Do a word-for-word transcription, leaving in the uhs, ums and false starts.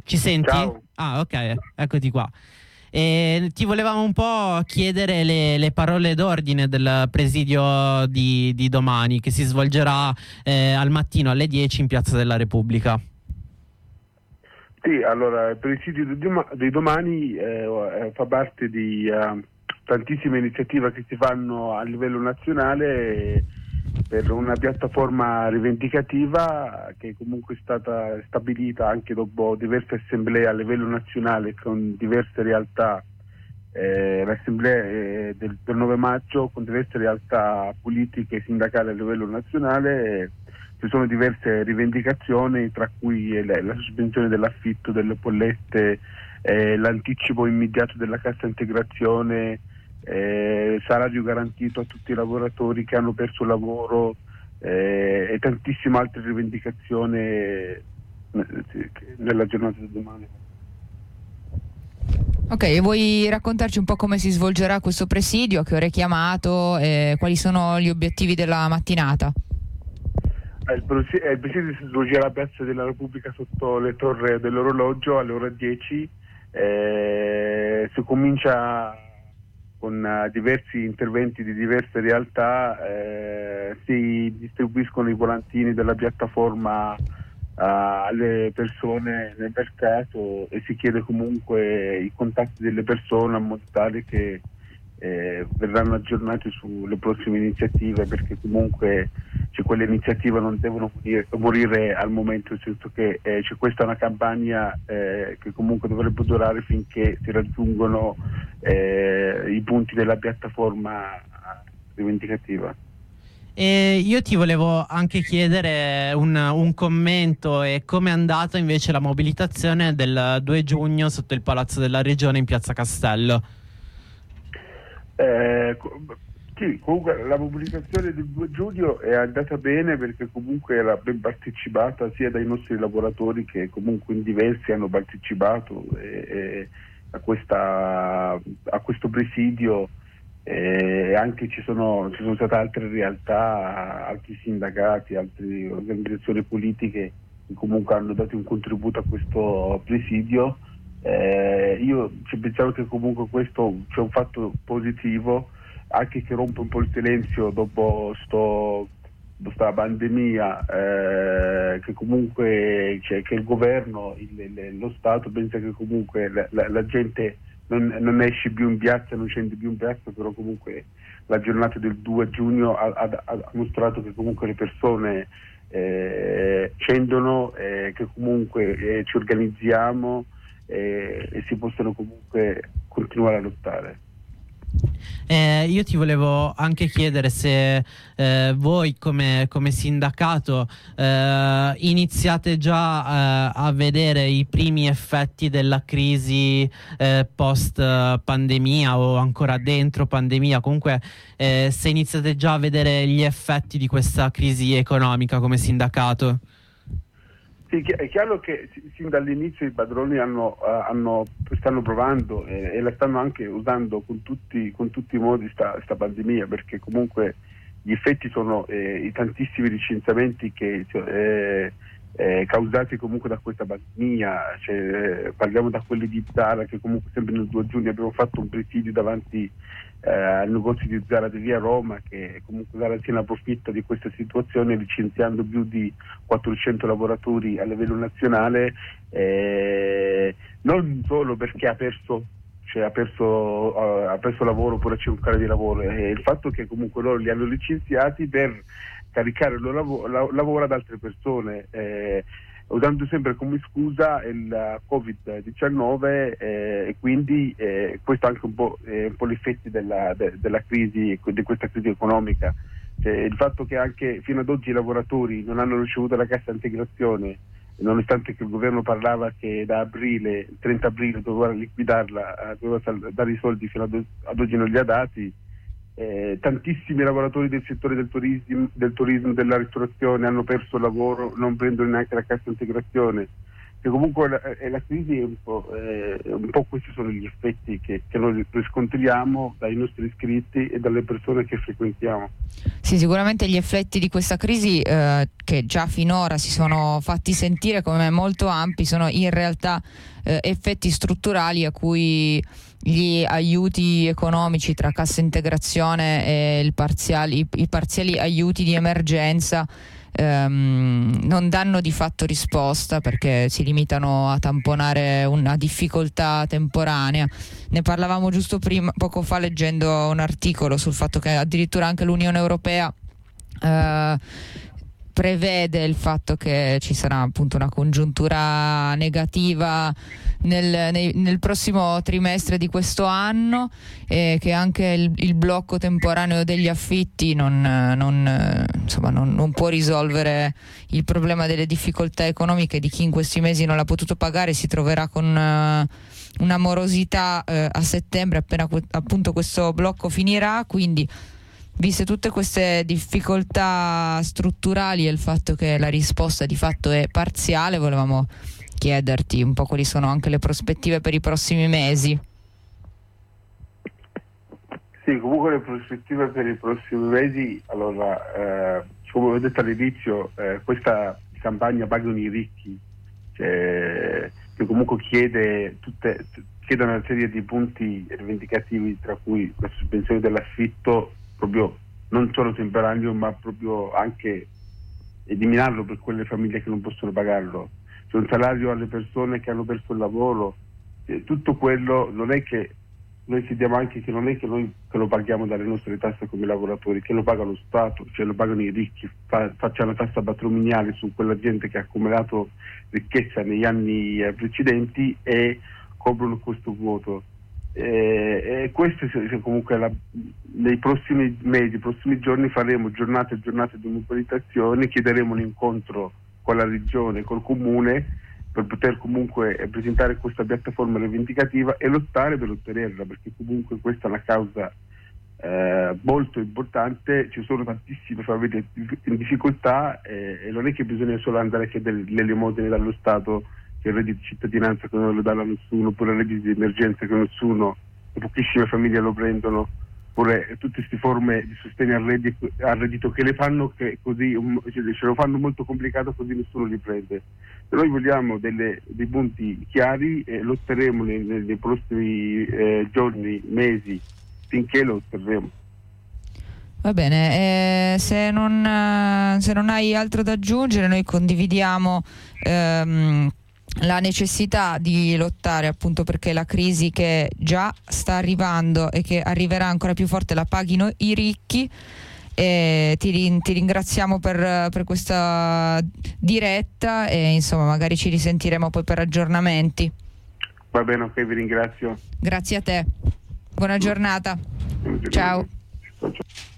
Ci senti? Ciao. Ah, ok, eccoti qua. E ti volevamo un po' chiedere le, le parole d'ordine del presidio di, di domani, che si svolgerà eh, al mattino alle dieci in Piazza della Repubblica. Sì, allora il presidio di, doma- di domani eh, fa parte di uh, tantissime iniziative che si fanno a livello nazionale per una piattaforma rivendicativa che comunque è stata stabilita anche dopo diverse assemblee a livello nazionale con diverse realtà, eh, l'assemblea eh, del, del nove maggio con diverse realtà politiche e sindacali a livello nazionale. Eh, ci sono diverse rivendicazioni, tra cui la, la sospensione dell'affitto delle bollette, eh, l'anticipo immediato della cassa integrazione, eh, salario garantito a tutti i lavoratori che hanno perso il lavoro eh, e tantissime altre rivendicazioni eh, nella giornata di domani. Ok, e vuoi raccontarci un po' come si svolgerà questo presidio, a che ore è chiamato, e quali sono gli obiettivi della mattinata? Il presidio si svolgerà a Piazza della Repubblica sotto le torri dell'orologio alle ore dieci. Eh, si comincia con uh, diversi interventi di diverse realtà, eh, si distribuiscono i volantini della piattaforma uh, alle persone nel mercato e si chiede comunque i contatti delle persone in modo tale che eh, verranno aggiornati sulle prossime iniziative, perché comunque cioè, quelle iniziative non devono morire, morire al momento, nel senso che eh, c'è questa è una campagna eh, che comunque dovrebbe durare finché si raggiungono eh, i punti della piattaforma rivendicativa. E io ti volevo anche chiedere un, un commento e come è andata invece la mobilitazione del due giugno sotto il Palazzo della Regione in Piazza Castello. Eh, sì, comunque la mobilitazione del due giugno è andata bene, perché comunque era ben partecipata sia dai nostri lavoratori, che comunque in diversi hanno partecipato e, e a, questa, a questo presidio, e anche ci sono, ci sono state altre realtà, altri sindacati, altre organizzazioni politiche che comunque hanno dato un contributo a questo presidio. Eh, io ci pensavo che comunque questo c'è un fatto positivo, anche che rompe un po' il silenzio dopo sto, questa pandemia, eh, che comunque cioè, che il governo, il, il, lo Stato pensa che comunque la, la, la gente non, non esce più in piazza, non scende più in piazza, però comunque la giornata del due giugno ha, ha, ha mostrato che comunque le persone eh, scendono, eh, che comunque eh, ci organizziamo e, e si possono comunque continuare a lottare. Eh, io ti volevo anche chiedere se eh, voi come, come sindacato eh, iniziate già eh, a vedere i primi effetti della crisi eh, post pandemia o ancora dentro pandemia, comunque eh, se iniziate già a vedere gli effetti di questa crisi economica come sindacato. Sì, è chiaro che sin dall'inizio i padroni hanno, uh, hanno, stanno provando eh, e la stanno anche usando con tutti, con tutti i modi sta, sta pandemia, perché comunque gli effetti sono eh, i tantissimi licenziamenti che eh, eh, causati comunque da questa pandemia, cioè, eh, parliamo da quelli di Zara, che comunque sempre nel due giugno abbiamo fatto un presidio davanti eh, al negozio di Zara di via Roma, che comunque Zara se ne approfitta di questa situazione licenziando più di quattrocento lavoratori a livello nazionale, eh, non solo perché ha perso cioè ha perso, uh, ha perso lavoro oppure c'è un calo di lavoro, e il fatto che comunque loro li hanno licenziati per caricare il loro lav- la- lavoro ad altre persone, eh, usando sempre come scusa il covid diciannove, eh, e quindi eh, questo anche un po', eh, un po' gli effetti della, de- della crisi, di questa crisi economica, cioè, il fatto che anche fino ad oggi i lavoratori non hanno ricevuto la cassa integrazione, nonostante che il governo parlava che da aprile, trenta aprile doveva liquidarla, doveva dare i soldi, fino ad, ad oggi non li ha dati. Eh, tantissimi lavoratori del settore del turismo, del turismo, della ristorazione hanno perso il lavoro, non prendono neanche la cassa integrazione. che comunque la, la crisi è un po', eh, un po' questi sono gli effetti che, che noi riscontriamo dai nostri iscritti e dalle persone che frequentiamo. Sì, sicuramente gli effetti di questa crisi eh, che già finora si sono fatti sentire come molto ampi sono in realtà eh, effetti strutturali a cui gli aiuti economici tra cassa integrazione e il parziali, i, i parziali aiuti di emergenza ehm, non danno di fatto risposta, perché si limitano a tamponare una difficoltà temporanea. Ne parlavamo giusto prima, poco fa, leggendo un articolo sul fatto che addirittura anche l'Unione Europea eh, prevede il fatto che ci sarà appunto una congiuntura negativa nel, nei, nel prossimo trimestre di questo anno, e che anche il, il blocco temporaneo degli affitti non, non, insomma, non, non può risolvere il problema delle difficoltà economiche di chi in questi mesi non l'ha potuto pagare, si troverà con uh, una morosità uh, a settembre, appena que- appunto questo blocco finirà. Quindi, viste tutte queste difficoltà strutturali e il fatto che la risposta di fatto è parziale, volevamo chiederti un po' quali sono anche le prospettive per i prossimi mesi. Sì, comunque le prospettive per i prossimi mesi, allora, eh, come ho detto all'inizio, eh, questa campagna Pagano i ricchi, cioè, che comunque chiede, tutte, chiede una serie di punti rivendicativi, tra cui la sospensione dell'affitto, proprio non solo temporaneo, ma proprio anche eliminarlo per quelle famiglie che non possono pagarlo, cioè un salario alle persone che hanno perso il lavoro, eh, tutto quello. Non è che noi chiediamo anche che non è che noi che lo paghiamo dalle nostre tasse come lavoratori, che lo paga lo Stato, cioè lo pagano i ricchi, fa, faccia una tassa patrimoniale su quella gente che ha accumulato ricchezza negli anni eh, precedenti e coprono questo vuoto. E, e questo cioè, comunque la, nei prossimi mesi, nei prossimi giorni faremo giornate e giornate di mobilitazione, chiederemo un incontro con la regione, col comune, per poter comunque presentare questa piattaforma rivendicativa e lottare per ottenerla, perché comunque questa è una causa eh, molto importante. Ci sono tantissime famiglie in difficoltà eh, e non è che bisogna solo andare a chiedere le elemosine dallo Stato, che il reddito di cittadinanza che non lo danno a nessuno, oppure il reddito di emergenza che nessuno, pochissime famiglie lo prendono, oppure tutte queste forme di sostegno al reddito, al reddito che le fanno che così cioè, ce lo fanno molto complicato, così nessuno li prende. Se noi vogliamo delle, dei punti chiari e eh, lotteremo nei, nei prossimi eh, giorni, mesi, finché lo otterremo. Va bene, eh, se, non, eh, se non hai altro da aggiungere, noi condividiamo ehm, la necessità di lottare appunto perché la crisi che già sta arrivando e che arriverà ancora più forte la paghino i ricchi. E ti, ti ringraziamo per, per questa diretta e insomma magari ci risentiremo poi per aggiornamenti. Va bene, ok, vi ringrazio. Grazie a te, buona giornata. Ciao. Ciao.